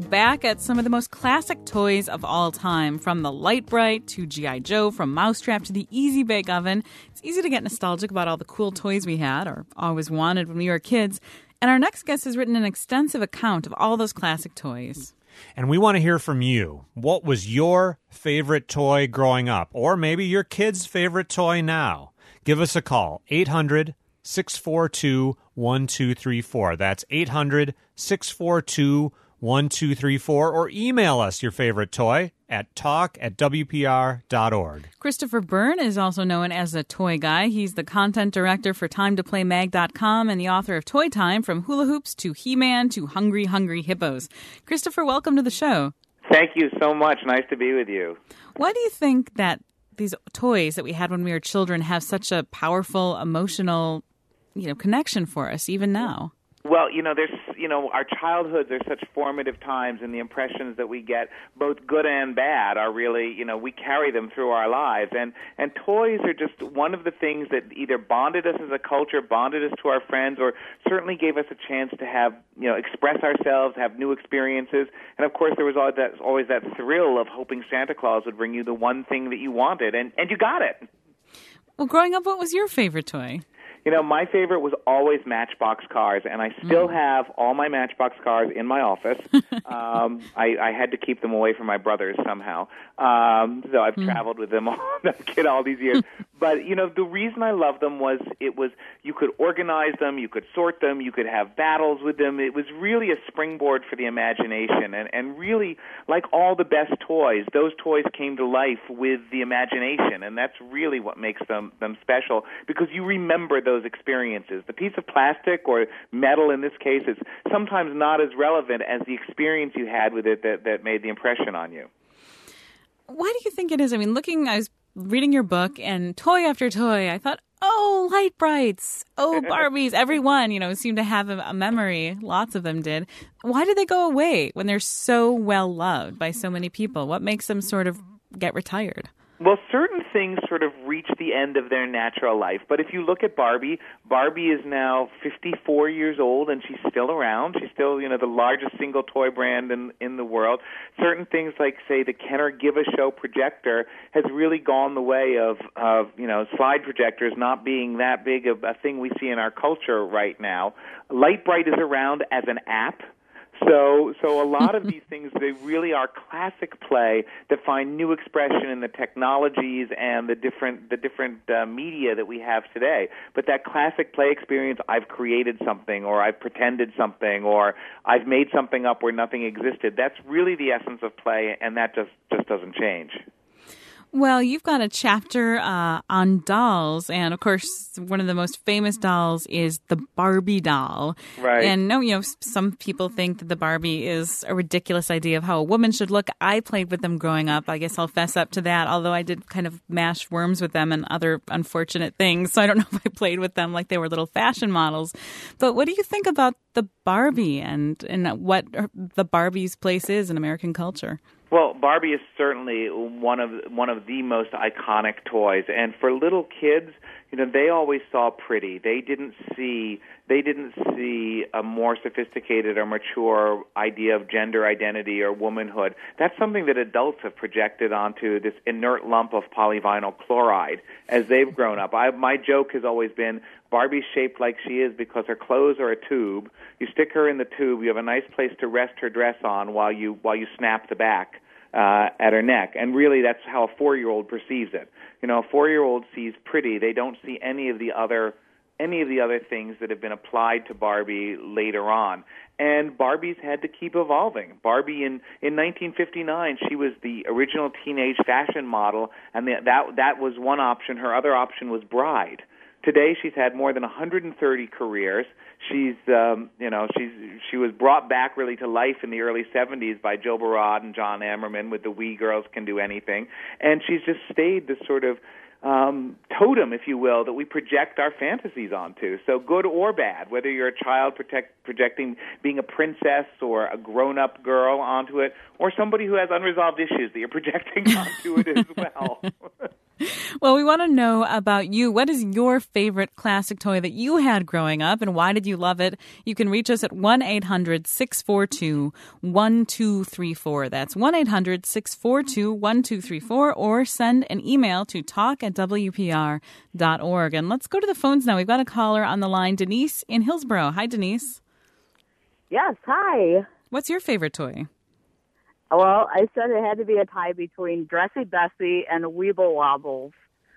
back at some of the most classic toys of all time, from the Lite-Brite to G.I. Joe, from Mousetrap to the Easy Bake Oven. It's easy to get nostalgic about all the cool toys we had or always wanted when we were kids. And our next guest has written an extensive account of all those classic toys. And we want to hear from you. What was your favorite toy growing up? Or maybe your kid's favorite toy now? Give us a call, 800-642-1234. That's 800-642-1234. Or email us your favorite toy at talk@wpr.org. Christopher Byrne is also known as the Toy Guy. He's the content director for TimeToPlayMag.com and the author of Toy Time, from Hula Hoops to He-Man to Hungry, Hungry Hippos. Christopher, welcome to the show. Thank you so much. Nice to be with you. Why do you think that these toys that we had when we were children have such a powerful emotional, connection for us even now? Well, our childhoods are such formative times, and the impressions that we get, both good and bad, are really, we carry them through our lives. And toys are just one of the things that either bonded us as a culture, bonded us to our friends, or certainly gave us a chance to have, express ourselves, have new experiences. And, of course, there was always that thrill of hoping Santa Claus would bring you the one thing that you wanted, and you got it. Well, growing up, what was your favorite toy? My favorite was always Matchbox cars, and I still have all my Matchbox cars in my office. I had to keep them away from my brothers somehow, so I've traveled with them all these years. But, the reason I loved them was you could organize them, you could sort them, you could have battles with them. It was really a springboard for the imagination, and really, like all the best toys, those toys came to life with the imagination, and that's really what makes them special, because you remember those experiences. The piece of plastic or metal in this case is sometimes not as relevant as the experience you had with it that made the impression on you. Why do you think it is? I was reading your book, and toy after toy, I thought, oh, Lite-Brites, oh, Barbies, everyone, seemed to have a memory. Lots of them did. Why did they go away when they're so well loved by so many people? What makes them sort of get retired? Well, certain things sort of reach the end of their natural life. But if you look at Barbie is now 54 years old, and she's still around. She's still, the largest single toy brand in the world. Certain things like, say, the Kenner Give-A-Show projector has really gone the way of slide projectors not being that big of a thing we see in our culture right now. Lite-Brite is around as an app. So a lot of these things, they really are classic play that find new expression in the technologies and the different media that we have today. But that classic play experience, I've created something, or I've pretended something, or I've made something up where nothing existed, that's really the essence of play, and that just doesn't change. Well, you've got a chapter on dolls, and of course, one of the most famous dolls is the Barbie doll. Right. And some people think that the Barbie is a ridiculous idea of how a woman should look. I played with them growing up. I guess I'll fess up to that, although I did kind of mash worms with them and other unfortunate things. So I don't know if I played with them like they were little fashion models. But what do you think about the Barbie and what the Barbie's place is in American culture? Well, Barbie is certainly one of the most iconic toys, and for little kids, they always saw pretty. They didn't see a more sophisticated or mature idea of gender identity or womanhood. That's something that adults have projected onto this inert lump of polyvinyl chloride as they've grown up. My joke has always been, Barbie's shaped like she is because her clothes are a tube. You stick her in the tube, you have a nice place to rest her dress on while you snap the back at her neck. And really, that's how a 4-year-old perceives it. A 4-year-old sees pretty. They don't see any of the other things that have been applied to Barbie later on. And Barbie's had to keep evolving. Barbie in 1959, she was the original teenage fashion model, and that was one option. Her other option was bride. Today, she's had more than 130 careers. She was brought back really to life in the early 70s by Joe Barad and John Ammerman with the We Girls Can Do Anything, and she's just stayed this sort of totem, if you will, that we project our fantasies onto. So good or bad, whether you're a child projecting being a princess or a grown-up girl onto it, or somebody who has unresolved issues that you're projecting onto it as well. Well, we want to know about you. What is your favorite classic toy that you had growing up, and why did you love it? You can reach us at 1-800-642-1234. That's 1-800-642-1234, or send an email to talk@wpr.org. And let's go to the phones now. We've got a caller on the line, Denise in Hillsborough. Hi, Denise. Yes, hi. What's your favorite toy? Well, I said it had to be a tie between Dressy Bessie and Weeble Wobbles.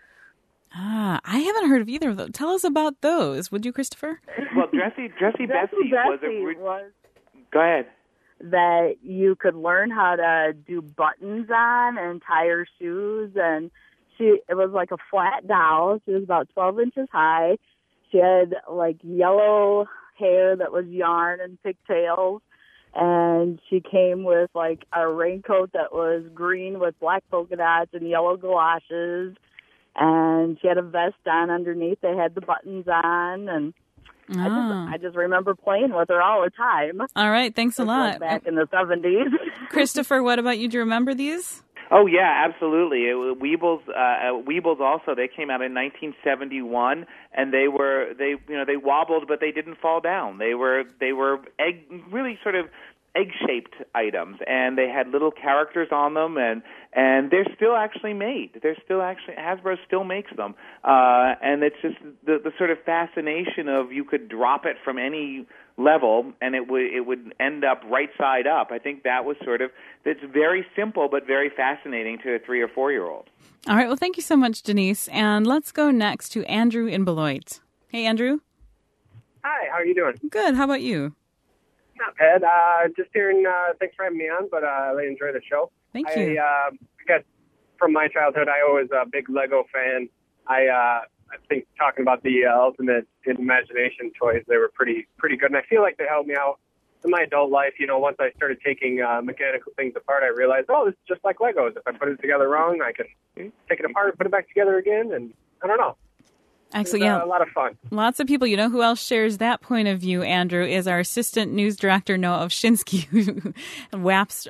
I haven't heard of either of those. Tell us about those, would you, Christopher? Well, Dressy Bessie was Go ahead. That you could learn how to do buttons on and tie her shoes, and it was like a flat doll. She was about 12 inches high. She had like yellow hair that was yarn and pigtails, and she came with like a raincoat that was green with black polka dots and yellow galoshes, and she had a vest on underneath that had the buttons on, and I just remember playing with her all the time. All right, thanks a lot. Back in the 70s. Christopher, what about you? Do you remember these? Oh yeah, absolutely. Weebles also. They came out in 1971, and they wobbled, but they didn't fall down. They were really sort of egg-shaped items, and they had little characters on them, and they're still actually made. Hasbro still makes them, and it's just the sort of fascination of you could drop it from any level and it would end up right side up. I think that was it's very simple but very fascinating to a 3 or 4 year old. All right, well, thank you so much, Denise, and let's go next to Andrew in Beloit. Hey, Andrew. Hi, how are you doing? Good. How about you? Not bad. Just hearing, thanks for having me on, but I really enjoy the show. Thank you. I guess from my childhood, I was a big Lego fan. I think talking about the ultimate imagination toys, they were pretty good, and I feel like they helped me out in my adult life. You know, once I started taking mechanical things apart, I realized, this is just like Legos. If I put it together wrong, I can take it apart and put it back together again, and I don't know. Actually, a lot of fun. Lots of people. You know who else shares that point of view, Andrew, is our assistant news director, Noah Ovshinsky, who waxed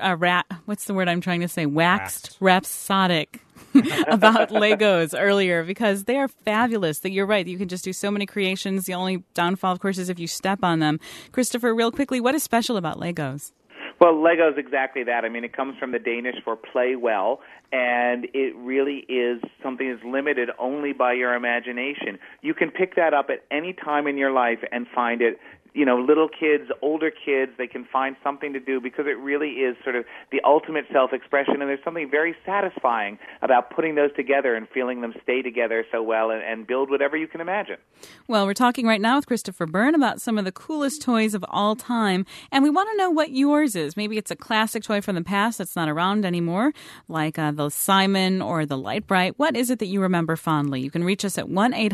rhapsodic about Legos earlier, because they are fabulous. You're right. You can just do so many creations. The only downfall, of course, is if you step on them. Christopher, real quickly, what is special about Legos? Well, Lego's exactly that. I mean, it comes from the Danish for play well, and it really is something that's limited only by your imagination. You can pick that up at any time in your life and find it. You know, little kids, older kids, they can find something to do because it really is sort of the ultimate self-expression, and there's something very satisfying about putting those together and feeling them stay together so well and build whatever you can imagine. Well, we're talking right now with Christopher Byrne about some of the coolest toys of all time, and we want to know what yours is. Maybe it's a classic toy from the past that's not around anymore, like the Simon or the Lite-Brite. What is it that you remember fondly? You can reach us at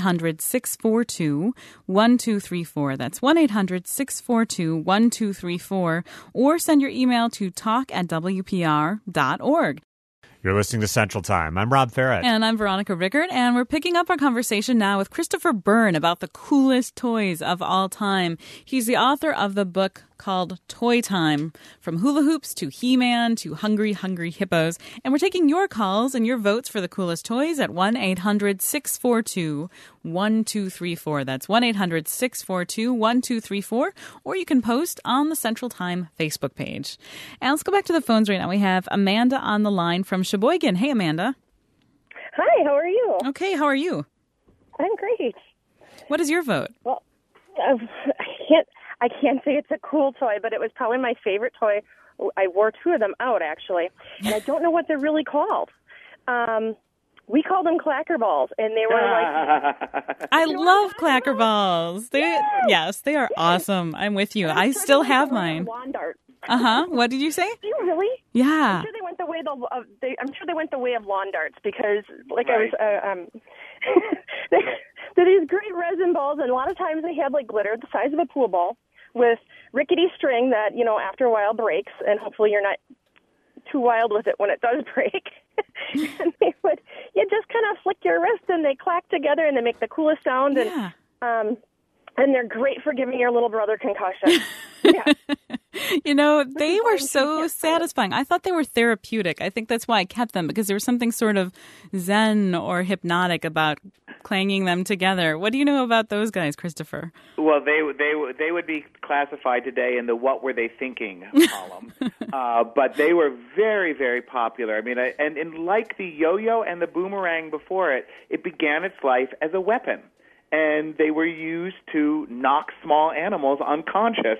1-800-642-1234. That's 1-800-642-1234, or send your email to talk@wpr.org. You're listening to Central Time. I'm Rob Farrett. And I'm Veronica Rickert, and we're picking up our conversation now with Christopher Byrne about the coolest toys of all time. He's the author of the book called Toy Time, From Hula Hoops to He-Man to Hungry, Hungry Hippos. And we're taking your calls and your votes for the coolest toys at 1-800-642-1234. That's 1-800-642-1234. Or you can post on the Central Time Facebook page. And let's go back to the phones right now. We have Amanda on the line from Sheboygan. Hey, Amanda. Hi, how are you? Okay, how are you? I'm great. What is your vote? Well, I can't say it's a cool toy, but it was probably my favorite toy. I wore two of them out, actually, and I don't know what they're really called. We called them clacker balls, and they were like... I love clacker balls. Yes, they are awesome. I'm with you. I still have mine. Lawn darts. Uh-huh. What did you say? Do you really? Yeah. I'm sure they went the way of lawn darts, because Right. they're these great resin balls, and a lot of times they have like glitter the size of a pool ball with rickety string that, you know, after a while breaks, and hopefully you're not too wild with it when it does break. And you just kind of flick your wrist and they clack together and they make the coolest sound. Yeah. And And they're great for giving your little brother concussion. Yeah. You know, they were so satisfying. I thought they were therapeutic. I think that's why I kept them, because there was something sort of zen or hypnotic about clanging them together. What do you know about those guys, Christopher? Well, they would be classified today in the "What Were They Thinking" column, but they were very, very popular. I mean, and like the yo-yo and the boomerang before it, it began its life as a weapon, and they were used to knock small animals unconscious.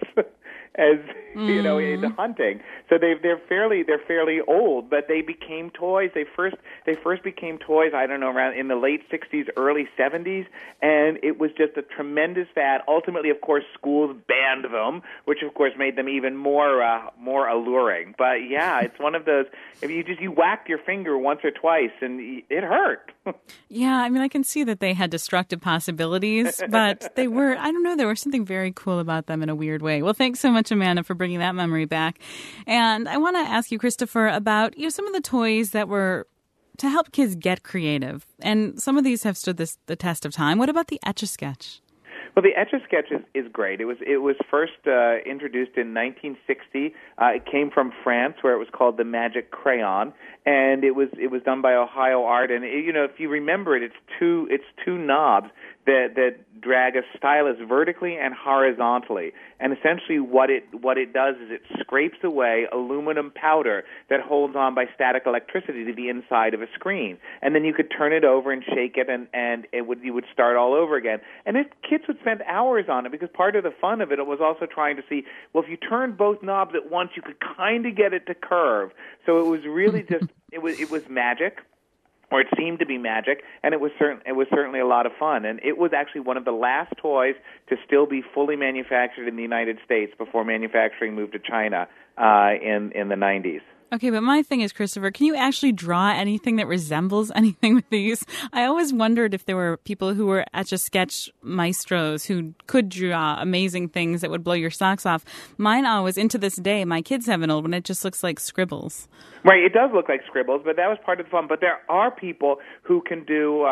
As you know, in hunting, so they're fairly old, but they became toys. They first became toys, I don't know, around in the late '60s, early '70s, and it was just a tremendous fad. Ultimately, of course, schools banned them, which of course made them even more alluring. But yeah, it's one of those. If you whacked your finger once or twice, and it hurt. Yeah, I mean, I can see that they had destructive possibilities, but they were, I don't know, there was something very cool about them in a weird way. Well, thanks so much, Amanda, for bringing that memory back. And I want to ask you, Christopher, about some of the toys that were to help kids get creative. And some of these have stood the test of time. What about the Etch-a-Sketch? Well, the Etch-a-Sketch is great. It was first introduced in 1960. It came from France, where it was called the Magic Crayon, and it was done by Ohio Art. And if you remember it, it's two knobs that drag a stylus vertically and horizontally. And essentially what it does is it scrapes away aluminum powder that holds on by static electricity to the inside of a screen. And then you could turn it over and shake it, and you would start all over again. And kids would spend hours on it, because part of the fun of it was also trying to see, well, if you turned both knobs at once, you could kind of get it to curve. So it was really just it was magic. Or it seemed to be magic, and it was certainly a lot of fun. And it was actually one of the last toys to still be fully manufactured in the United States before manufacturing moved to China in the 90s. Okay, but my thing is, Christopher, can you actually draw anything that resembles anything with these? I always wondered if there were people who were Etch-a-Sketch maestros who could draw amazing things that would blow your socks off. Mine always, into this day, my kids have an old one, it just looks like scribbles. Right, it does look like scribbles, but that was part of the fun. But there are people who can do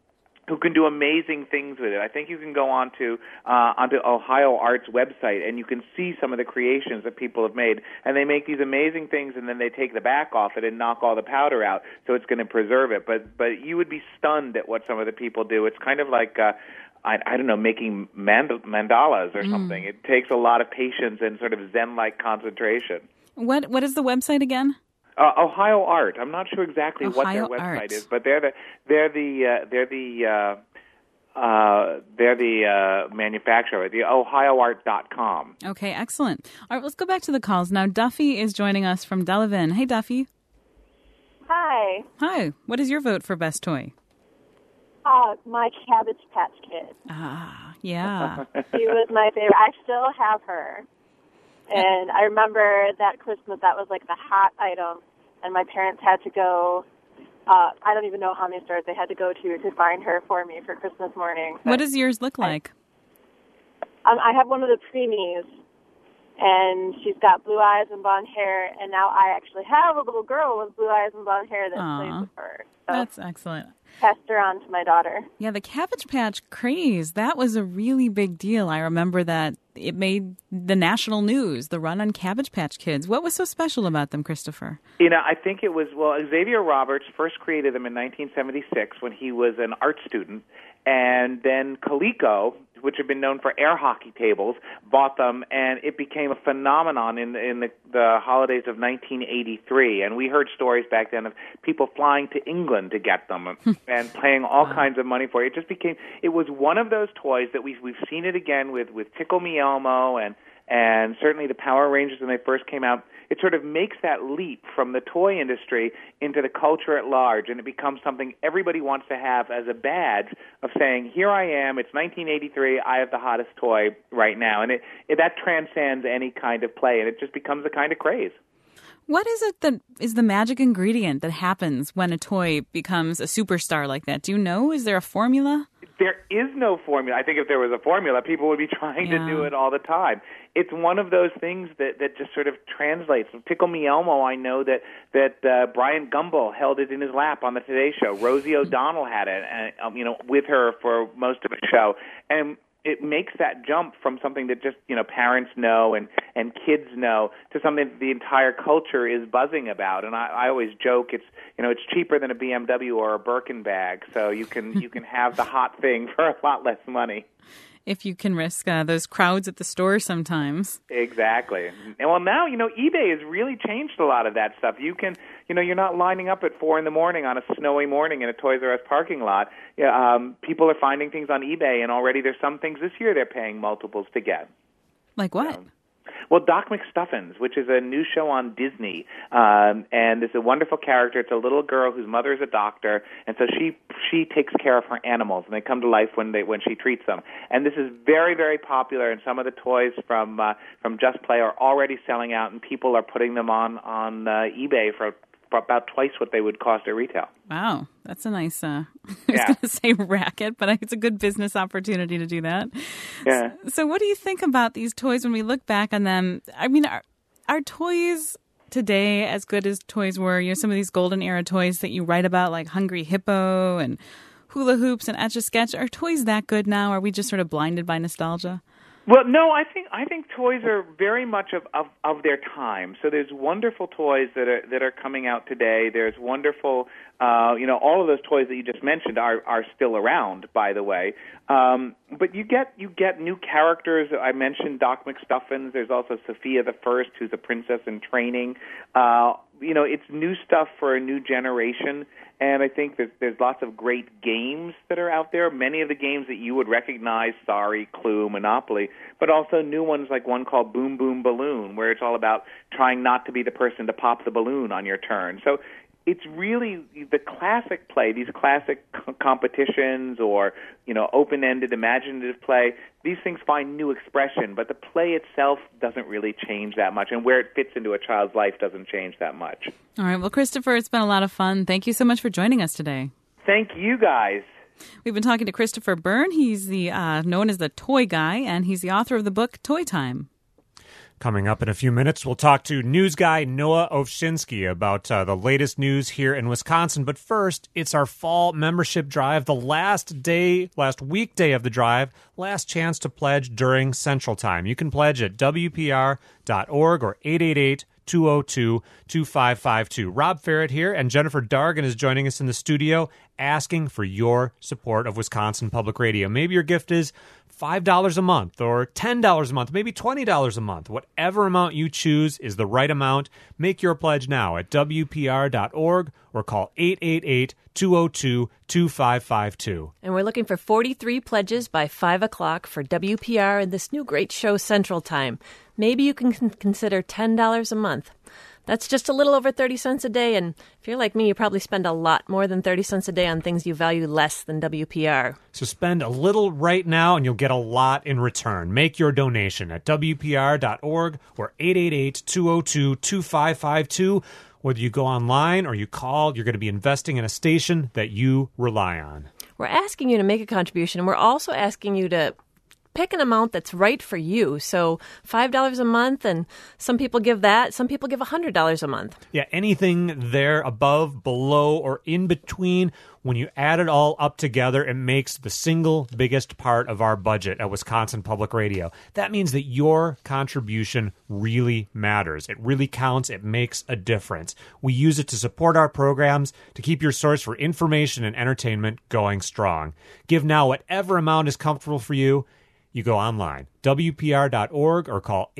amazing things with it. I think you can go onto Ohio Art's website, and you can see some of the creations that people have made. And they make these amazing things, and then they take the back off it and knock all the powder out, so it's going to preserve it. But you would be stunned at what some of the people do. It's kind of like I don't know, making mandalas or something. It takes a lot of patience and sort of zen-like concentration. What is the website again? Ohio Art. I'm not sure exactly what their website is, but they're the manufacturer, the ohioart.com. Okay, excellent. All right, let's go back to the calls now. Duffy is joining us from Delavan. Hey, Duffy. Hi. Hi. What is your vote for best toy? My Cabbage Patch Kid. Ah, yeah. She was my favorite. I still have her. And I remember that Christmas, that was like the hot item. And my parents had to go, I don't even know how many stores they had to go to find her for me for Christmas morning. What does yours look like? I have one of the preemies, and she's got blue eyes and blonde hair, and now I actually have a little girl with blue eyes and blonde hair that plays with her. So that's excellent. Passed her on to my daughter. Yeah, the Cabbage Patch craze, that was a really big deal. I remember that it made the national news, the run on Cabbage Patch Kids. What was so special about them, Christopher? I think it was, Xavier Roberts first created them in 1976 when he was an art student, and then Coleco, which had been known for air hockey tables, bought them, and it became a phenomenon in the holidays of 1983. And we heard stories back then of people flying to England to get them and paying all kinds of money for it. It was one of those toys that we've seen it again with Tickle Me Elmo and certainly the Power Rangers when they first came out. It sort of makes that leap from the toy industry into the culture at large, and it becomes something everybody wants to have as a badge of saying, here I am, it's 1983, I have the hottest toy right now. And that transcends any kind of play, and it just becomes a kind of craze. What is it that is the magic ingredient that happens when a toy becomes a superstar like that? Do you know? Is there a formula? There is no formula. I think if there was a formula, people would be trying to do it all the time. It's one of those things that just sort of translates. Tickle Me Elmo, I know that Brian Gumbel held it in his lap on the Today Show. Rosie O'Donnell had it, with her for most of the show. And it makes that jump from something that just, parents know and kids know to something that the entire culture is buzzing about. And I always joke it's cheaper than a BMW or a Birkin bag, so you can have the hot thing for a lot less money. If you can risk those crowds at the store sometimes. Exactly. And well, now, eBay has really changed a lot of that stuff. You can, you're not lining up at 4 a.m. on a snowy morning in a Toys R Us parking lot. People are finding things on eBay, and already there's some things this year they're paying multiples to get. Like what? Well, Doc McStuffins, which is a new show on Disney, and it's a wonderful character. It's a little girl whose mother is a doctor, and so she takes care of her animals, and they come to life when she treats them. And this is very, very popular, and some of the toys from Just Play are already selling out, and people are putting them on eBay for about twice what they would cost at retail. Wow, that's a nice, I was going to say racket, but it's a good business opportunity to do that. Yeah. So what do you think about these toys when we look back on them? I mean, are toys today as good as toys were? Some of these golden era toys that you write about, like Hungry Hippo and Hula Hoops and Etch-a-Sketch, are toys that good now? Are we just sort of blinded by nostalgia? Well, no, I think toys are very much of their time. So there's wonderful toys that are coming out today. There's wonderful, all of those toys that you just mentioned are still around, by the way. But you get new characters. I mentioned Doc McStuffins. There's also Sophia the First, who's a princess in training. It's new stuff for a new generation. And I think that there's lots of great games that are out there. Many of the games that you would recognize, Sorry, Clue, Monopoly, but also new ones like one called Boom Boom Balloon, where it's all about trying not to be the person to pop the balloon on your turn. So it's really the classic play, these classic competitions or, open-ended imaginative play. These things find new expression, but the play itself doesn't really change that much, and where it fits into a child's life doesn't change that much. All right. Well, Christopher, it's been a lot of fun. Thank you so much for joining us today. Thank you, guys. We've been talking to Christopher Byrne. He's the known as the Toy Guy, and he's the author of the book Toy Time. Coming up in a few minutes, we'll talk to news guy Noah Ovshinsky about the latest news here in Wisconsin. But first, it's our fall membership drive, the last weekday of the drive, last chance to pledge during Central Time. You can pledge at WPR.org or 888-202-2552. Rob Ferret here, and Jennifer Dargan is joining us in the studio asking for your support of Wisconsin Public Radio. Maybe your gift is $5 a month or $10 a month, maybe $20 a month. Whatever amount you choose is the right amount. Make your pledge now at WPR.org or call 888-202-2552. And we're looking for 43 pledges by 5 o'clock for WPR and this new great show, Central Time. Maybe you can consider $10 a month. That's just a little over 30 cents a day, and if you're like me, you probably spend a lot more than 30 cents a day on things you value less than WPR. So spend a little right now, and you'll get a lot in return. Make your donation at WPR.org or 888-202-2552. Whether you go online or you call, you're going to be investing in a station that you rely on. We're asking you to make a contribution, and we're also asking you to pick an amount that's right for you. So $5 a month, and some people give that. Some people give $100 a month. Yeah, anything there above, below, or in between, when you add it all up together, it makes the single biggest part of our budget at Wisconsin Public Radio. That means that your contribution really matters. It really counts. It makes a difference. We use it to support our programs, to keep your source for information and entertainment going strong. Give now whatever amount is comfortable for you. You go online, WPR.org, or call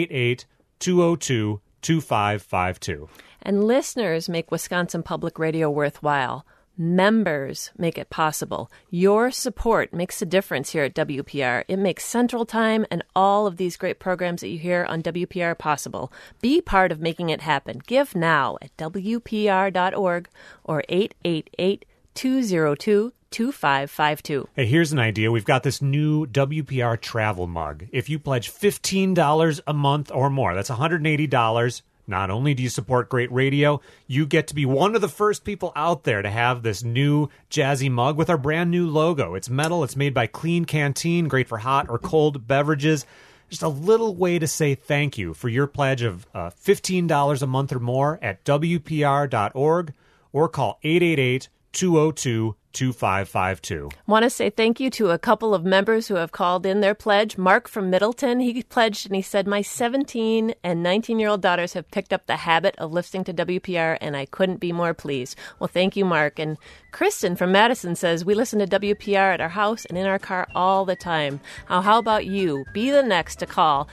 888-202-2552. And listeners make Wisconsin Public Radio worthwhile. Members make it possible. Your support makes a difference here at WPR. It makes Central Time and all of these great programs that you hear on WPR possible. Be part of making it happen. Give now at WPR.org or 888-202-2552. Hey, here's an idea. We've got this new WPR travel mug. If you pledge $15 a month or more, that's $180. Not only do you support great radio, you get to be one of the first people out there to have this new jazzy mug with our brand new logo. It's metal. It's made by Clean Canteen, great for hot or cold beverages. Just a little way to say thank you for your pledge of $15 a month or more at WPR.org or call 888 888-202-2552. Want to say thank you to a couple of members who have called in their pledge. Mark from Middleton, he pledged and he said, my 17 and 19-year-old daughters have picked up the habit of listening to WPR, and I couldn't be more pleased. Well, thank you, Mark. And Kristen from Madison says, we listen to WPR at our house and in our car all the time. How about you? Be the next to call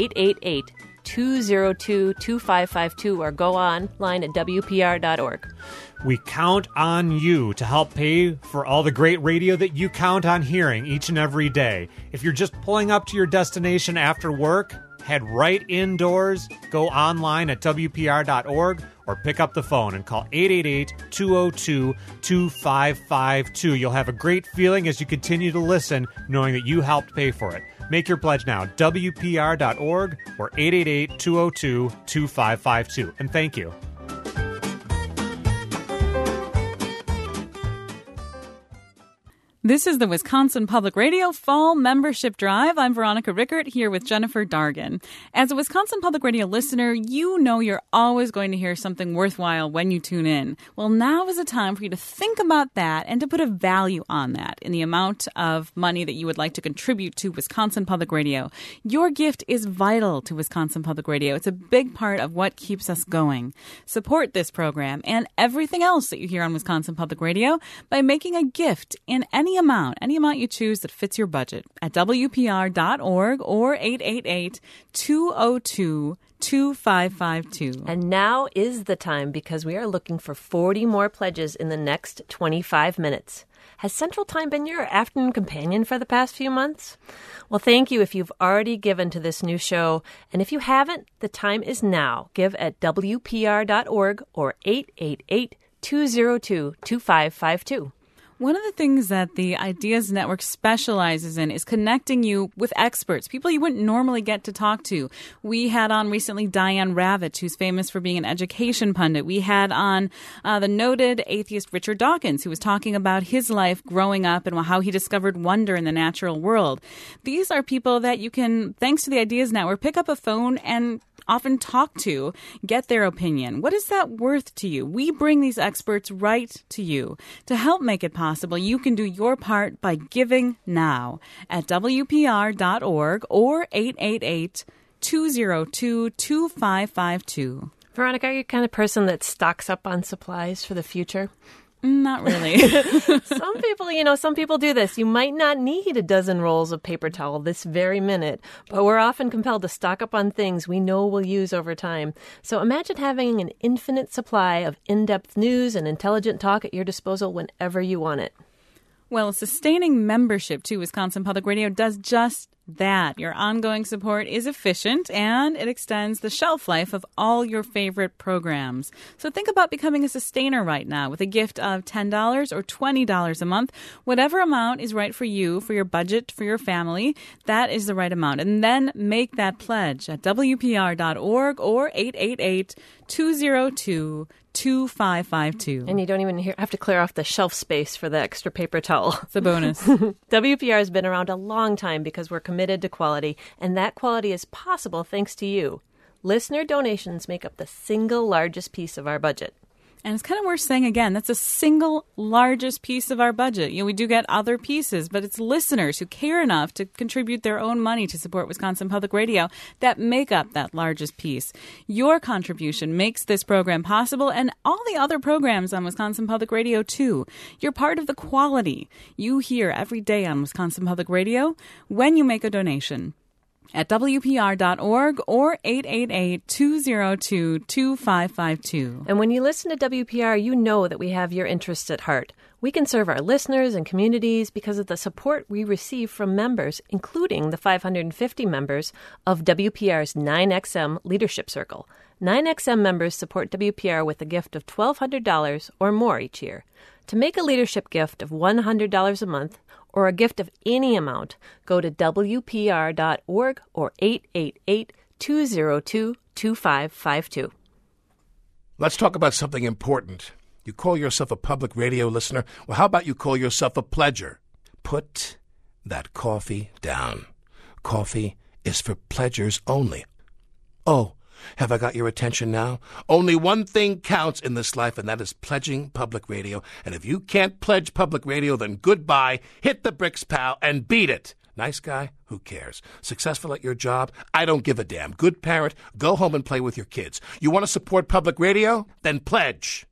888-202-2552 or go online at WPR.org. We count on you to help pay for all the great radio that you count on hearing each and every day. If you're just pulling up to your destination after work, head right indoors, go online at WPR.org, or pick up the phone and call 888-202-2552. You'll have a great feeling as you continue to listen, knowing that you helped pay for it. Make your pledge now, WPR.org or 888-202-2552. And thank you. This is the Wisconsin Public Radio Fall Membership Drive. I'm Veronica Rickert here with Jennifer Dargan. As a Wisconsin Public Radio listener, you know you're always going to hear something worthwhile when you tune in. Well, now is a time for you to think about that and to put a value on that in the amount of money that you would like to contribute to Wisconsin Public Radio. Your gift is vital to Wisconsin Public Radio. It's a big part of what keeps us going. Support this program and everything else that you hear on Wisconsin Public Radio by making a gift in any amount you choose that fits your budget at WPR.org or 888-202-2552. And now is the time because we are looking for 40 more pledges in the next 25 minutes. Has Central Time been your afternoon companion for the past few months? Well, thank you if you've already given to this new show. And if you haven't, the time is now. Give at WPR.org or 888-202-2552. One of the things that the Ideas Network specializes in is connecting you with experts, people you wouldn't normally get to talk to. We had on recently Diane Ravitch, who's famous for being an education pundit. We had on the noted atheist Richard Dawkins, who was talking about his life growing up and how he discovered wonder in the natural world. These are people that you can, thanks to the Ideas Network, pick up a phone and often talk to, get their opinion. What is that worth to you? We bring these experts right to you. To help make it possible, you can do your part by giving now at WPR.org or 888-202-2552. Veronica, are you the kind of person that stocks up on supplies for the future? Not really. Some people do this. You might not need a dozen rolls of paper towel this very minute, but we're often compelled to stock up on things we know we'll use over time. So imagine having an infinite supply of in-depth news and intelligent talk at your disposal whenever you want it. Well, sustaining membership to Wisconsin Public Radio does just that. Your ongoing support is efficient and it extends the shelf life of all your favorite programs. So think about becoming a sustainer right now with a gift of $10 or $20 a month. Whatever amount is right for you, for your budget, for your family, that is the right amount. And then make that pledge at WPR.org or 888-202-2552. And you don't even have to clear off the shelf space for the extra paper towel. It's a bonus. WPR has been around a long time because we're committed to quality, and that quality is possible thanks to you. Listener donations make up the single largest piece of our budget. And it's kind of worth saying again, that's the single largest piece of our budget. We do get other pieces, but it's listeners who care enough to contribute their own money to support Wisconsin Public Radio that make up that largest piece. Your contribution makes this program possible and all the other programs on Wisconsin Public Radio, too. You're part of the quality you hear every day on Wisconsin Public Radio when you make a donation. At WPR.org or 888-202-2552. And when you listen to WPR, you know that we have your interests at heart. We can serve our listeners and communities because of the support we receive from members, including the 550 members of WPR's 9XM Leadership Circle. 9XM members support WPR with a gift of $1,200 or more each year. To make a leadership gift of $100 a month, or a gift of any amount, go to WPR.org or 888-202-2552. Let's talk about something important. You call yourself a public radio listener? Well, how about you call yourself a pledger? Put that coffee down. Coffee is for pledgers only. Oh, Have I got your attention now? Only one thing counts in this life, and that is pledging public radio. And if you can't pledge public radio, then goodbye. Hit the bricks, pal, and beat it. Nice guy? Who cares? Successful at your job? I don't give a damn. Good parent? Go home and play with your kids. You want to support public radio? Then pledge.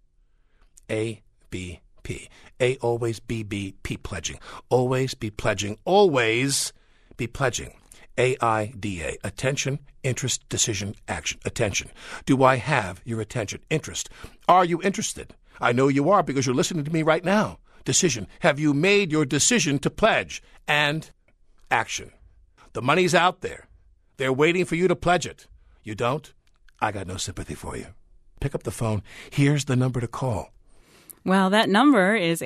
A-B-P. A, always, B, P, pledging. Always be pledging. Always be pledging. AIDA. Attention, interest, decision, action. Attention. Do I have your attention? Interest. Are you interested? I know you are because you're listening to me right now. Decision. Have you made your decision to pledge? And action. The money's out there. They're waiting for you to pledge it. You don't? I got no sympathy for you. Pick up the phone. Here's the number to call. Well, that number is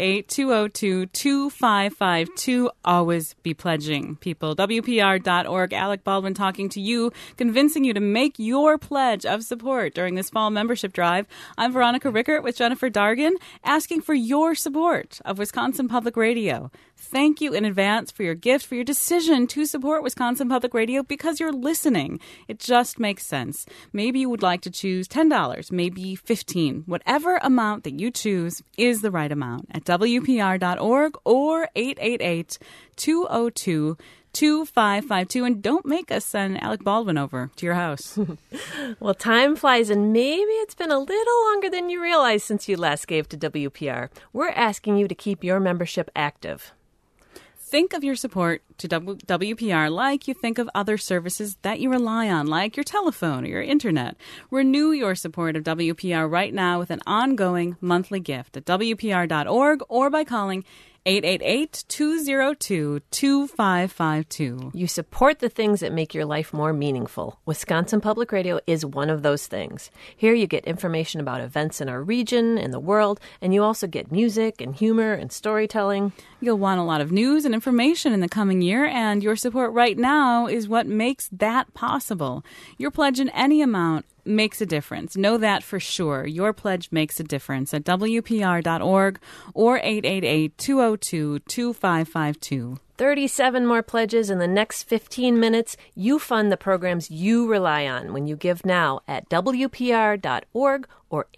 888-202-2552. Always be pledging, people. WPR.org. Alec Baldwin talking to you, convincing you to make your pledge of support during this fall membership drive. I'm Veronica Rickert with Jennifer Dargan, asking for your support of Wisconsin Public Radio. Thank you in advance for your gift, for your decision to support Wisconsin Public Radio because you're listening. It just makes sense. Maybe you would like to choose $10, maybe $15. Whatever amount that you choose is the right amount at WPR.org or 888-202-2552. And don't make us send Alec Baldwin over to your house. Well, time flies, and maybe it's been a little longer than you realize since you last gave to WPR. We're asking you to keep your membership active. Think of your support to WPR like you think of other services that you rely on, like your telephone or your internet. Renew your support of WPR right now with an ongoing monthly gift at WPR.org or by calling 888-202-2552. You support the things that make your life more meaningful. Wisconsin Public Radio is one of those things. Here you get information about events in our region, in the world, and you also get music and humor and storytelling. You'll want a lot of news and information in the coming year, and your support right now is what makes that possible. Your pledge in any amount makes a difference. Know that for sure. Your pledge makes a difference at WPR.org or 888-202-2552. 37 more pledges in the next 15 minutes. You fund the programs you rely on when you give now at WPR.org or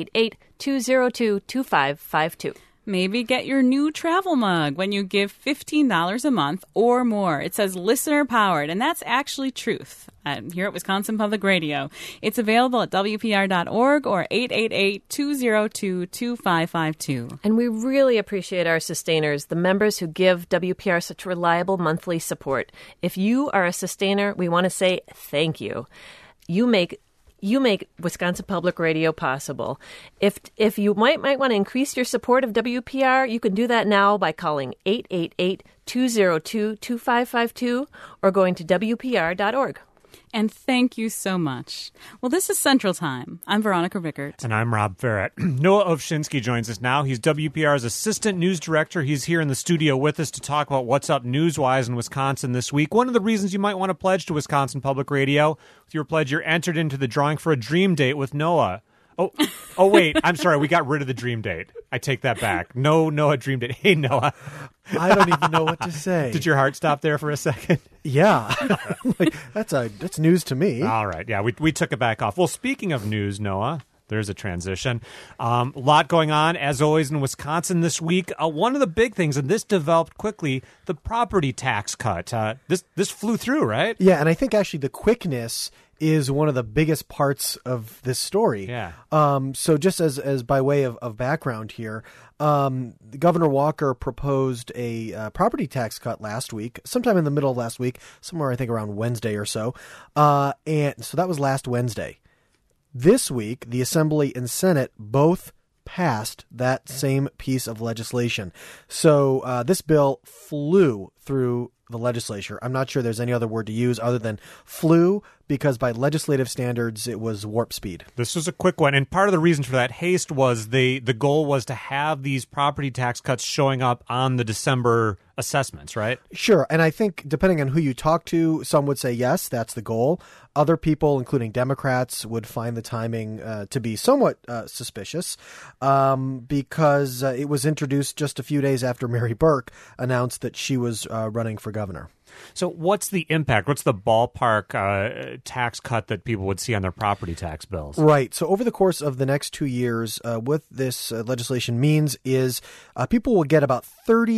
888-202-2552. Maybe get your new travel mug when you give $15 a month or more. It says listener powered, and that's actually truth. Here at Wisconsin Public Radio. It's available at WPR.org or 888-202-2552. And we really appreciate our sustainers, the members who give WPR such reliable monthly support. If you are a sustainer, we want to say thank you. You make Wisconsin Public Radio possible. If you might want to increase your support of WPR, you can do that now by calling 888-202-2552 or going to WPR.org. And thank you so much. Well, this is Central Time. I'm Veronica Rickert. And I'm Rob Ferret. Noah Ovshinsky joins us now. He's WPR's assistant news director. He's here in the studio with us to talk about what's up news-wise in Wisconsin this week. One of the reasons you might want to pledge to Wisconsin Public Radio, with your pledge, you're entered into the drawing for a dream date with Noah. Oh, wait. I'm sorry. We got rid of the dream date. I take that back. No Noah dream date. Hey, Noah. I don't even know what to say. Did your heart stop there for a second? Yeah. That's news to me. All right. Yeah, we took it back off. Well, speaking of news, Noah, there's a transition. A lot going on, as always, in Wisconsin this week. One of the big things, and this developed quickly, the property tax cut. This flew through, right? Yeah, and I think actually the quickness is one of the biggest parts of this story. Yeah. So just as by way of background here, Governor Walker proposed a property tax cut last week, sometime in the middle of last week, somewhere I think around Wednesday or so. And so that was last Wednesday. This week, the Assembly and Senate both passed that same piece of legislation. So this bill flew through the legislature. I'm not sure there's any other word to use other than flew, because by legislative standards, it was warp speed. This was a quick one. And part of the reason for that haste was the goal was to have these property tax cuts showing up on the December assessments, right? Sure. And I think depending on who you talk to, some would say, yes, that's the goal. Other people, including Democrats, would find the timing to be somewhat suspicious because it was introduced just a few days after Mary Burke announced that she was running for governor. So what's the impact? What's the ballpark tax cut that people would see on their property tax bills? Right. So over the course of the next 2 years, what this legislation means is people will get about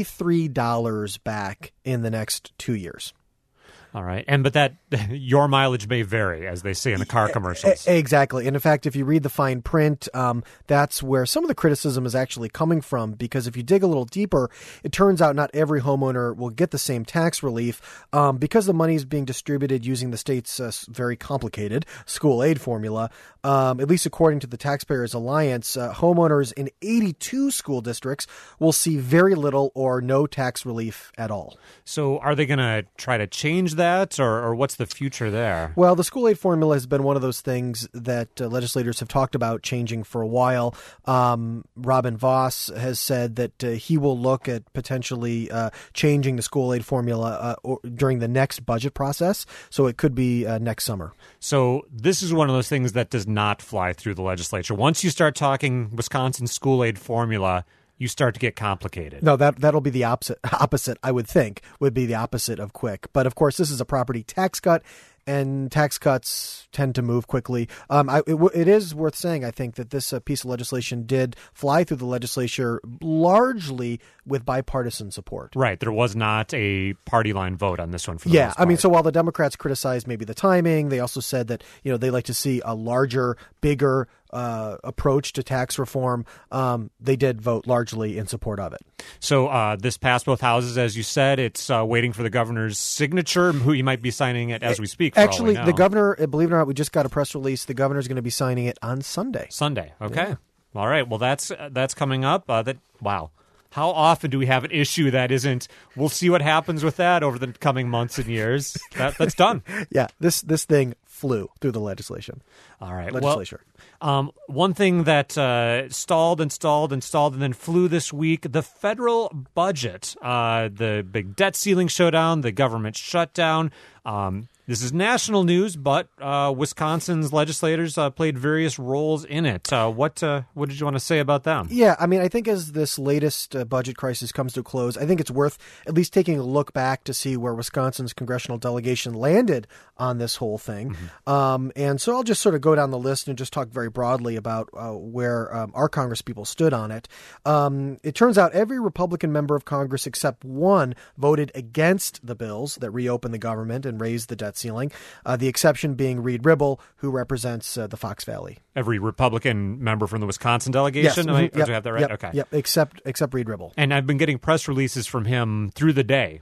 $33 back in the next 2 years. All right. But that your mileage may vary, as they say in the car commercials. Exactly. And in fact, if you read the fine print, that's where some of the criticism is actually coming from, because if you dig a little deeper, it turns out not every homeowner will get the same tax relief because the money is being distributed using the state's very complicated school aid formula. At least according to the Taxpayers Alliance, homeowners in 82 school districts will see very little or no tax relief at all. So are they going to try to change that, or what's the future there? Well, the school aid formula has been one of those things that legislators have talked about changing for a while. Robin Vos has said that he will look at potentially changing the school aid formula during the next budget process. So it could be next summer. So this is one of those things that does not fly through the legislature. Once you start talking Wisconsin school aid formula, you start to get complicated. No, that'll be the opposite, I would think, would be the opposite of quick. But of course, this is a property tax cut, and tax cuts tend to move quickly. It is worth saying, I think, that this piece of legislation did fly through the legislature largely with bipartisan support. Right. There was not a party line vote on this one for the most part. I mean, so while the Democrats criticized maybe the timing, they also said that, they like to see a larger, bigger approach to tax reform. They did vote largely in support of it. So this passed both houses, as you said. It's waiting for the governor's signature, who he might be signing it as we speak. Actually, the governor, believe it or not, we just got a press release. The governor's going to be signing it on Sunday. Okay. Yeah. All right. Well, that's coming up. Wow. How often do we have an issue that isn't? We'll see what happens with that over the coming months and years. That's done. Yeah, this thing flew through the legislation. All right, legislature. Well, one thing that stalled, and then flew this week: the federal budget, the big debt ceiling showdown, the government shutdown. This is national news, but Wisconsin's legislators played various roles in it. What did you want to say about them? Yeah, I mean, I think as this latest budget crisis comes to a close, I think it's worth at least taking a look back to see where Wisconsin's congressional delegation landed on this whole thing. Mm-hmm. And so I'll just sort of go down the list and just talk very broadly about where our congresspeople stood on it. It turns out every Republican member of Congress except one voted against the bills that reopen the government and raise the debt ceiling, the exception being Reed Ribble, who represents the Fox Valley. Every Republican member from the Wisconsin delegation? Yes. Do I have that right? Okay. Yep, except Reed Ribble. And I've been getting press releases from him through the day.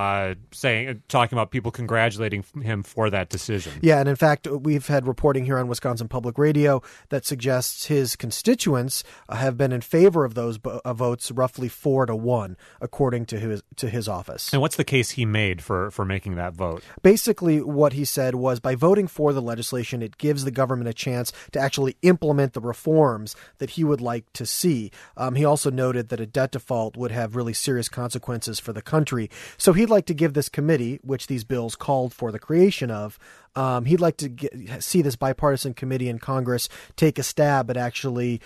Talking about people congratulating him for that decision. Yeah, and in fact, we've had reporting here on Wisconsin Public Radio that suggests his constituents have been in favor of those votes, roughly 4-1, according to his office. And what's the case he made for making that vote? Basically, what he said was by voting for the legislation, it gives the government a chance to actually implement the reforms that he would like to see. He also noted that a debt default would have really serious consequences for the country. So he'd like to give this committee, which these bills called for the creation of, he'd like to see this bipartisan committee in Congress take a stab at actually,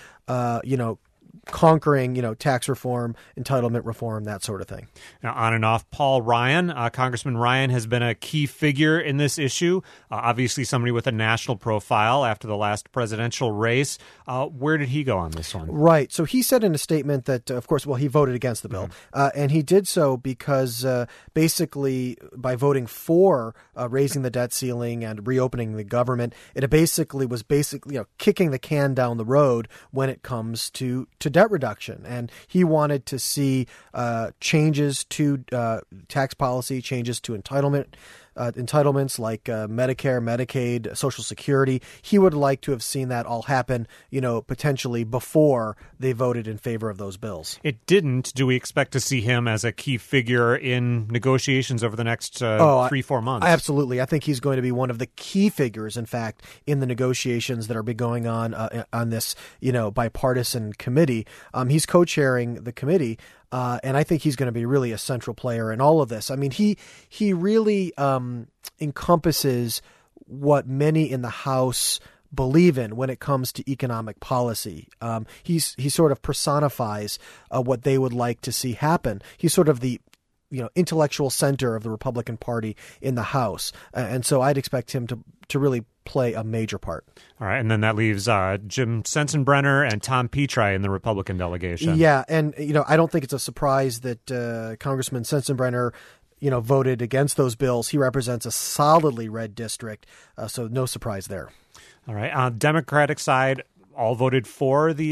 conquering, tax reform, entitlement reform, that sort of thing. Now, on and off, Paul Ryan, Congressman Ryan has been a key figure in this issue. Obviously, somebody with a national profile after the last presidential race. Where did he go on this one? Right. So he said in a statement that, of course, he voted against the bill. Mm-hmm. And he did so because basically by voting for raising the debt ceiling and reopening the government, it basically was kicking the can down the road when it comes to debt reduction. And he wanted to see changes to tax policy, changes to entitlements like Medicare, Medicaid, Social Security. He would like to have seen that all happen, potentially before they voted in favor of those bills. It didn't. Do we expect to see him as a key figure in negotiations over the next 3-4 months? Absolutely. I think he's going to be one of the key figures, in fact, in the negotiations that are going on this, bipartisan committee. He's co-chairing the committee. And I think he's going to be really a central player in all of this. I mean, he really encompasses what many in the House believe in when it comes to economic policy. He sort of personifies what they would like to see happen. He's sort of the intellectual center of the Republican Party in the House. And so I'd expect him to really play a major part. All right, and then that leaves Jim Sensenbrenner and Tom Petri in the Republican delegation. Yeah, and I don't think it's a surprise that Congressman Sensenbrenner voted against those bills. He represents a solidly red district, so no surprise there. All right, on Democratic side, all voted for the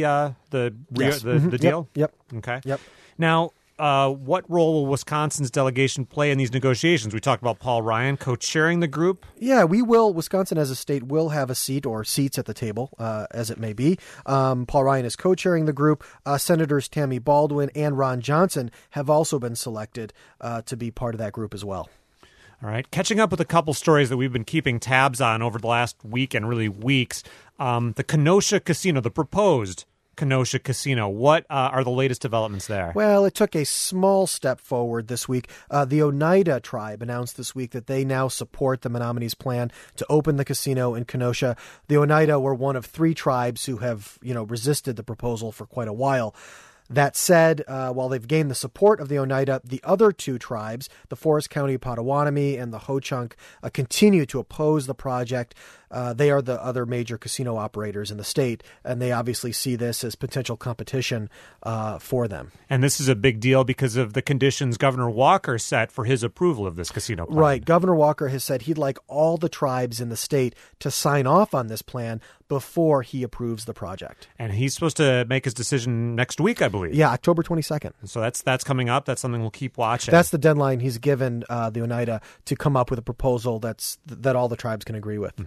deal? Yep. Okay. Yep. Now, what role will Wisconsin's delegation play in these negotiations? We talked about Paul Ryan co-chairing the group. Yeah, we will. Wisconsin as a state will have a seat or seats at the table, as it may be. Paul Ryan is co-chairing the group. Senators Tammy Baldwin and Ron Johnson have also been selected to be part of that group as well. All right. Catching up with a couple stories that we've been keeping tabs on over the last week and really weeks. The Kenosha Casino, the proposed Kenosha Casino. What are the latest developments there? Well, it took a small step forward this week. The Oneida tribe announced this week that they now support the Menominee's plan to open the casino in Kenosha. The Oneida were one of 3 tribes who have, resisted the proposal for quite a while. That said, while they've gained the support of the Oneida, the other 2 tribes, the Forest County Potawatomi and the Ho-Chunk, continue to oppose the project. They are the other major casino operators in the state, and they obviously see this as potential competition for them. And this is a big deal because of the conditions Governor Walker set for his approval of this casino plan. Right. Governor Walker has said he'd like all the tribes in the state to sign off on this plan before he approves the project. And he's supposed to make his decision next week, I believe. Yeah, October 22nd. So that's coming up. That's something we'll keep watching. That's the deadline he's given the Oneida to come up with a proposal that all the tribes can agree with. Mm-hmm.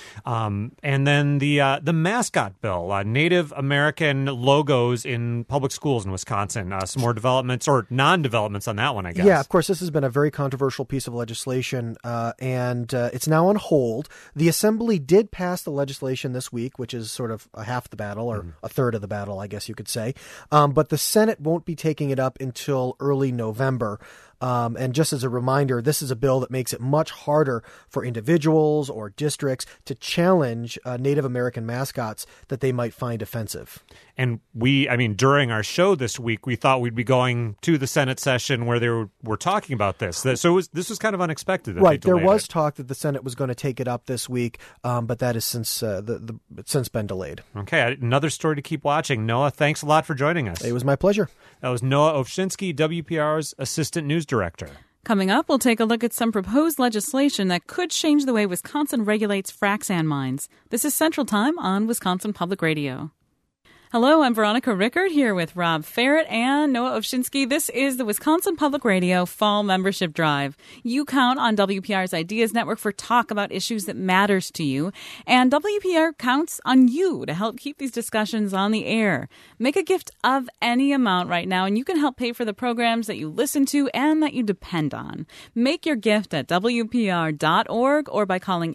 And then the mascot bill, Native American logos in public schools in Wisconsin. Some more developments or non-developments on that one, I guess. Yeah, of course, this has been a very controversial piece of legislation, and it's now on hold. The Assembly did pass the legislation this week, which is sort of half the battle, or a third of the battle, I guess you could say. But the Senate won't be taking it up until early November. And just as a reminder, this is a bill that makes it much harder for individuals or districts to challenge Native American mascots that they might find offensive. And during our show this week, we thought we'd be going to the Senate session where they were talking about this. So this was kind of unexpected. Right. There was talk that the Senate was going to take it up this week, but that has since been delayed. Okay. Another story to keep watching. Noah, thanks a lot for joining us. It was my pleasure. That was Noah Ovshinsky, WPR's Assistant News Director. Coming up, we'll take a look at some proposed legislation that could change the way Wisconsin regulates frac sand mines. This is Central Time on Wisconsin Public Radio. Hello, I'm Veronica Rickard here with Rob Ferret and Noah Ovshinsky. This is the Wisconsin Public Radio Fall Membership Drive. You count on WPR's Ideas Network for talk about issues that matters to you, and WPR counts on you to help keep these discussions on the air. Make a gift of any amount right now, and you can help pay for the programs that you listen to and that you depend on. Make your gift at WPR.org or by calling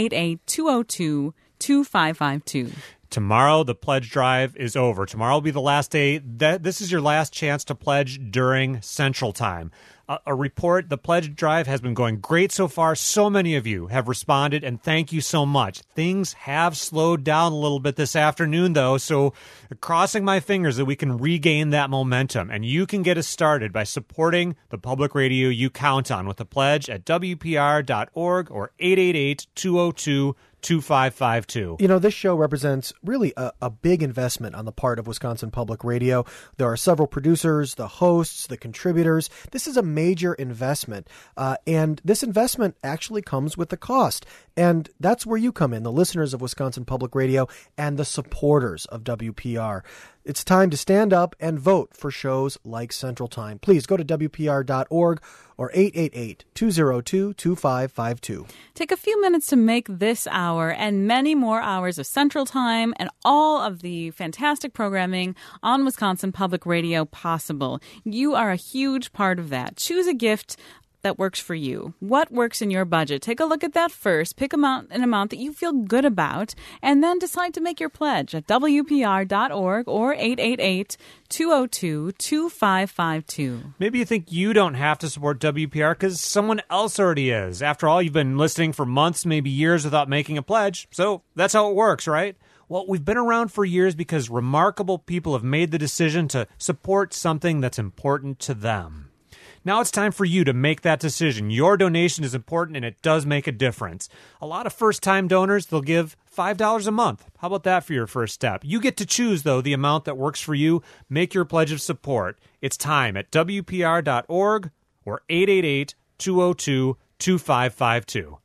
888-202-2552. Tomorrow, the pledge drive is over. Tomorrow will be the last day. This is your last chance to pledge during Central Time. A report, the pledge drive has been going great so far. So many of you have responded, and thank you so much. Things have slowed down a little bit this afternoon, though, so crossing my fingers that we can regain that momentum. And you can get us started by supporting the public radio you count on with a pledge at WPR.org or 888-202-2552. This show represents really a big investment on the part of Wisconsin Public Radio. There are several producers, the hosts, the contributors. This is a major investment, and this investment actually comes with a cost. And that's where you come in, the listeners of Wisconsin Public Radio and the supporters of WPR. It's time to stand up and vote for shows like Central Time. Please go to WPR.org or 888-202-2552. Take a few minutes to make this hour and many more hours of Central Time and all of the fantastic programming on Wisconsin Public Radio possible. You are a huge part of that. Choose a gift that works for you. What works in your budget? Take a look at that first. Pick an amount that you feel good about, and then decide to make your pledge at WPR.org or 888-202-2552. Maybe you think you don't have to support WPR because someone else already is. After all, you've been listening for months, maybe years without making a pledge. So that's how it works, right? Well, we've been around for years because remarkable people have made the decision to support something that's important to them. Now it's time for you to make that decision. Your donation is important, and it does make a difference. A lot of first-time donors, they'll give $5 a month. How about that for your first step? You get to choose, though, the amount that works for you. Make your pledge of support. It's time at WPR.org or 888-202-2552.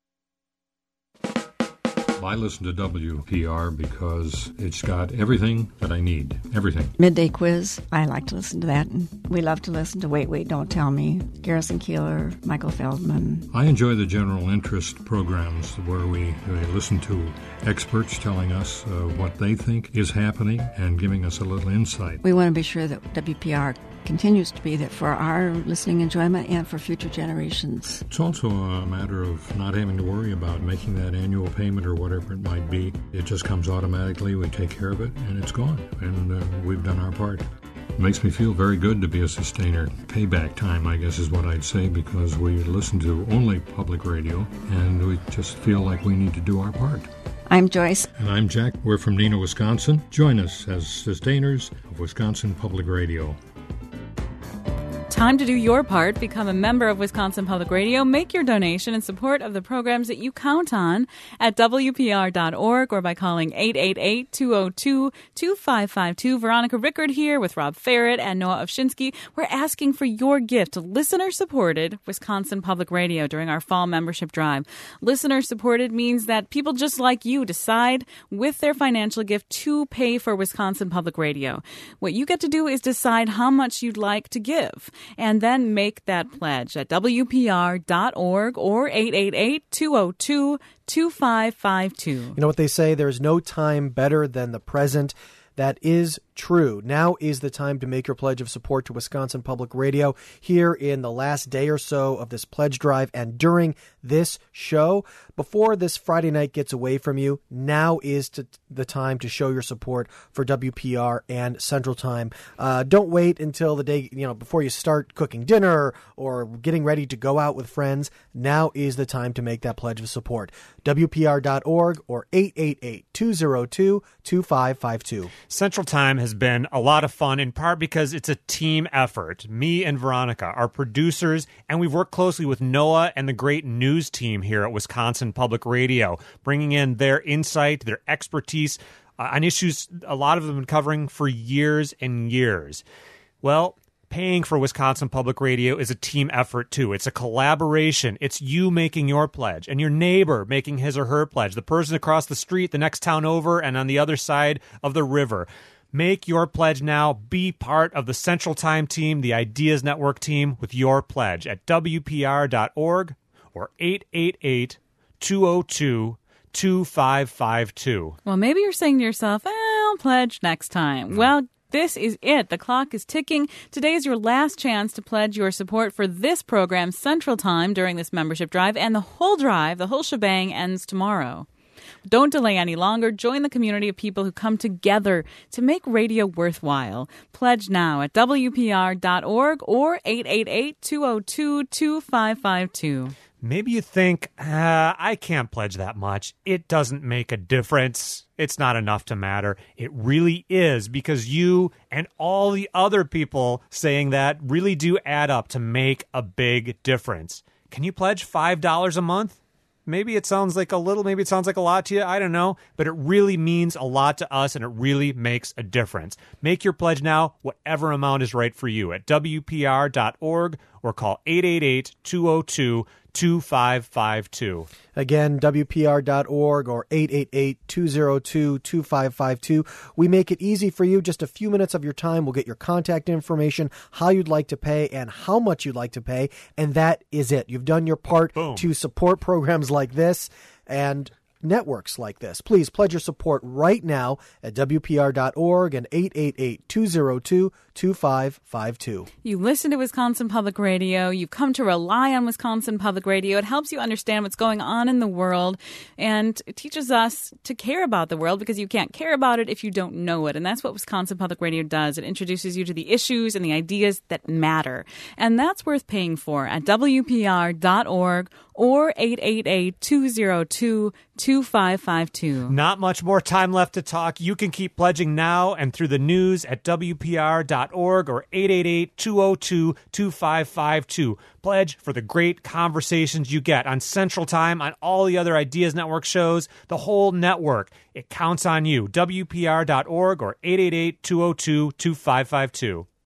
I listen to WPR because it's got everything that I need. Everything. Midday Quiz, I like to listen to that. And we love to listen to Wait, Wait, Don't Tell Me, Garrison Keillor, Michael Feldman. I enjoy the general interest programs where we listen to experts telling us what they think is happening and giving us a little insight. We want to be sure that WPR continues to be there for our listening enjoyment and for future generations. It's also a matter of not having to worry about making that annual payment or whatever it might be. It just comes automatically. We take care of it, and it's gone. And we've done our part. It makes me feel very good to be a sustainer. Payback time, I guess, is what I'd say, because we listen to only public radio, and we just feel like we need to do our part. I'm Joyce. And I'm Jack. We're from Neenah, Wisconsin. Join us as sustainers of Wisconsin Public Radio. Time to do your part. Become a member of Wisconsin Public Radio. Make your donation in support of the programs that you count on at WPR.org or by calling 888-202-2552. Veronica Rickard here with Rob Ferret and Noah Ovshinsky. We're asking for your gift to listener-supported Wisconsin Public Radio during our fall membership drive. Listener-supported means that people just like you decide with their financial gift to pay for Wisconsin Public Radio. What you get to do is decide how much you'd like to give, and then make that pledge at WPR.org or 888-202-2552. You know what they say, there's no time better than the present. That is true. Now is the time to make your pledge of support to Wisconsin Public Radio here in the last day or so of this pledge drive and during this show. Before this Friday night gets away from you, now is the time to show your support for WPR and Central Time. Don't wait until the day, before you start cooking dinner or getting ready to go out with friends. Now is the time to make that pledge of support. WPR.org or 888-202-2552. Central Time has been a lot of fun, in part because it's a team effort. Me and Veronica are producers, and we've worked closely with Noah and the great news team here at Wisconsin Public Radio, bringing in their insight, their expertise on issues a lot of them have been covering for years and years. Well, paying for Wisconsin Public Radio is a team effort, too. It's a collaboration. It's you making your pledge and your neighbor making his or her pledge, the person across the street, the next town over, and on the other side of the river. Make your pledge now. Be part of the Central Time team, the Ideas Network team, with your pledge at WPR.org or 888-202-2552. Well, maybe you're saying to yourself, I'll pledge next time. Well, this is it. The clock is ticking. Today is your last chance to pledge your support for this program, Central Time, during this membership drive. And the whole drive, the whole shebang, ends tomorrow. Don't delay any longer. Join the community of people who come together to make radio worthwhile. Pledge now at WPR.org or 888-202-2552. Maybe you think, I can't pledge that much. It doesn't make a difference. It's not enough to matter. It really is, because you and all the other people saying that really do add up to make a big difference. Can you pledge $5 a month? Maybe it sounds like a little, maybe it sounds like a lot to you. I don't know. But it really means a lot to us, and it really makes a difference. Make your pledge now, whatever amount is right for you, at WPR.org or call 888-202-2552. Again, WPR.org or 888-202-2552. We make it easy for you. Just a few minutes of your time. We'll get your contact information, how you'd like to pay, and how much you'd like to pay. And that is it. You've done your part to support programs like this and networks like this. Please pledge your support right now at WPR.org and 888-202-2552. You listen to Wisconsin Public Radio. You've come to rely on Wisconsin Public Radio. It helps you understand what's going on in the world, and it teaches us to care about the world, because you can't care about it if you don't know it. And that's what Wisconsin Public Radio does. It introduces you to the issues and the ideas that matter. And that's worth paying for at WPR.org or 888-202-2552. Not much more time left to talk. You can keep pledging now and through the news at WPR.org WPR.org or 888-202-2552. Pledge for the great conversations you get on Central Time, on all the other Ideas Network shows, the whole network. It counts on you. WPR.org or 888-202-2552.